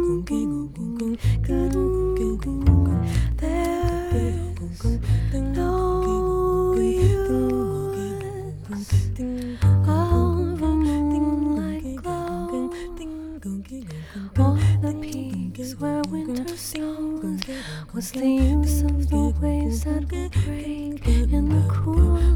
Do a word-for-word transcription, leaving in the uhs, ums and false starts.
no use of a moonlight glow on the peaks where winter snows. What's the use of the waves that will break in the cool